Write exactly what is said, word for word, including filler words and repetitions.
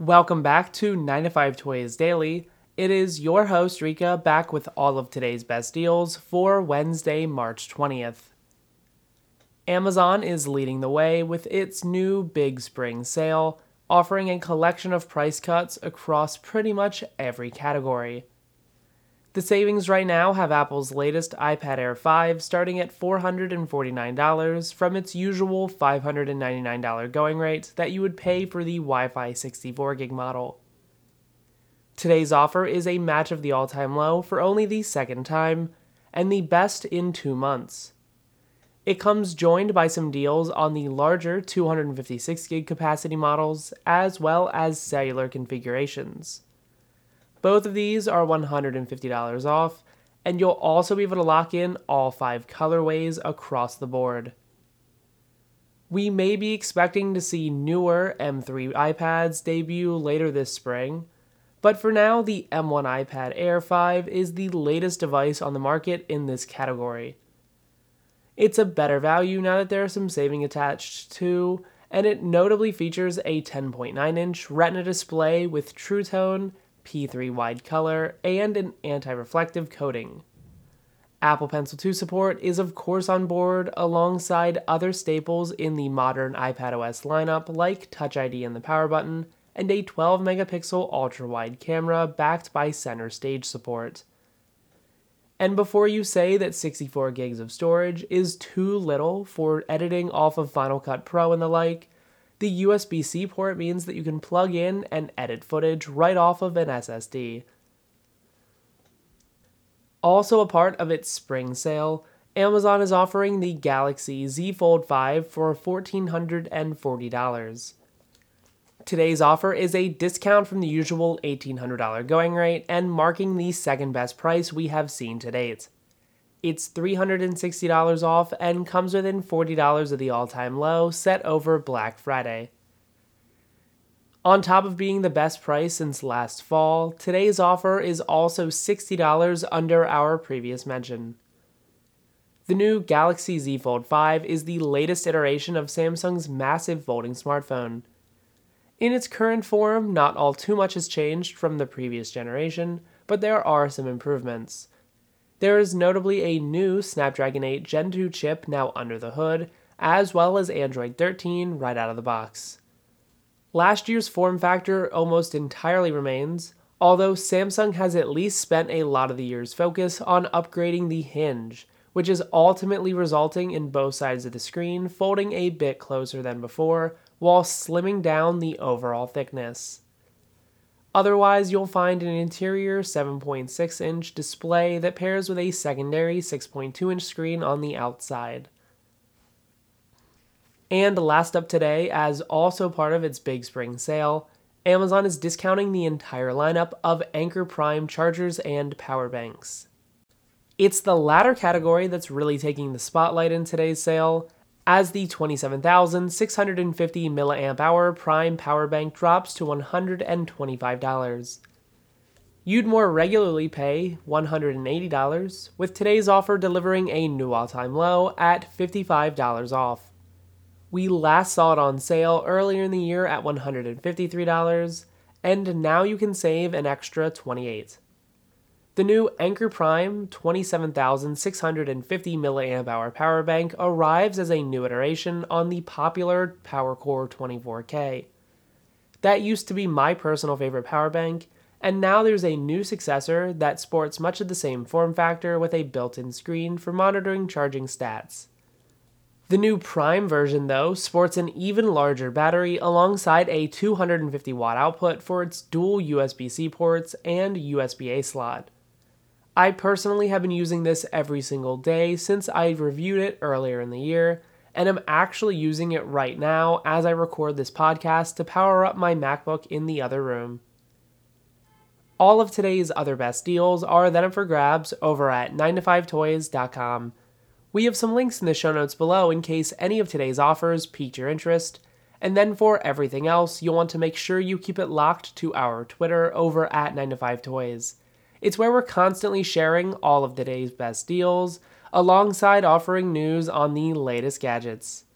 Welcome back to nine to five Toys Daily. It is your host Rika back with all of today's best deals for Wednesday, March twentieth. Amazon is leading the way with its new Big Spring Sale, offering a collection of price cuts across pretty much every category. The savings right now have Apple's latest iPad Air five starting at four hundred forty-nine dollars from its usual five hundred ninety-nine dollars going rate that you would pay for the Wi-Fi sixty-four gig model. Today's offer is a match of the all-time low for only the second time, and the best in two months. It comes joined by some deals on the larger two hundred fifty-six gig capacity models, as well as cellular configurations. Both of these are one hundred fifty dollars off, and you'll also be able to lock in all five colorways across the board. We may be expecting to see newer M three iPads debut later this spring, but for now the M one iPad Air five is the latest device on the market in this category. It's a better value now that there are some saving attached too, and it notably features a ten point nine inch Retina display with True Tone, P three wide color, and an anti-reflective coating. Apple Pencil two support is of course on board alongside other staples in the modern iPadOS lineup like Touch I D and the power button, and a twelve megapixel ultra-wide camera backed by center stage support. And before you say that sixty-four gigs of storage is too little for editing off of Final Cut Pro and the like, the U S B C port means that you can plug in and edit footage right off of an S S D. Also a part of its spring sale, Amazon is offering the Galaxy Z Fold five for one thousand four hundred forty dollars. Today's offer is a discount from the usual eighteen hundred dollars going rate and marking the second best price we have seen to date. It's three hundred sixty dollars off and comes within forty dollars of the all-time low set over Black Friday. On top of being the best price since last fall, today's offer is also sixty dollars under our previous mention. The new Galaxy Z Fold five is the latest iteration of Samsung's massive folding smartphone. In its current form, not all too much has changed from the previous generation, but there are some improvements. There is notably a new Snapdragon eight Gen two chip now under the hood, as well as Android thirteen right out of the box. Last year's form factor almost entirely remains, although Samsung has at least spent a lot of the year's focus on upgrading the hinge, which is ultimately resulting in both sides of the screen folding a bit closer than before, while slimming down the overall thickness. Otherwise, you'll find an interior seven point six inch display that pairs with a secondary six point two inch screen on the outside. And last up today, as also part of its Big Spring Sale, Amazon is discounting the entire lineup of Anker Prime chargers and power banks. It's the latter category that's really taking the spotlight in today's sale, as the twenty-seven thousand six hundred fifty milliamp hour Prime power bank drops to one hundred twenty-five dollars. You'd more regularly pay one hundred eighty dollars, with today's offer delivering a new all-time low at fifty-five dollars off. We last saw it on sale earlier in the year at one hundred fifty-three dollars, and now you can save an extra twenty-eight dollars. The new Anker Prime twenty-seven thousand six hundred fifty milliamp hour power bank arrives as a new iteration on the popular PowerCore twenty-four K. That used to be my personal favorite power bank, and now there's a new successor that sports much of the same form factor with a built-in screen for monitoring charging stats. The new Prime version, though, sports an even larger battery alongside a two hundred fifty watt output for its dual U S B C ports and U S B A slot. I personally have been using this every single day since I reviewed it earlier in the year, and I'm actually using it right now as I record this podcast to power up my MacBook in the other room. All of today's other best deals are then up for grabs over at nine to five toys dot com. We have some links in the show notes below in case any of today's offers piqued your interest, and then for everything else, you'll want to make sure you keep it locked to our Twitter over at nine to five toys. It's where we're constantly sharing all of today's best deals, alongside offering news on the latest gadgets.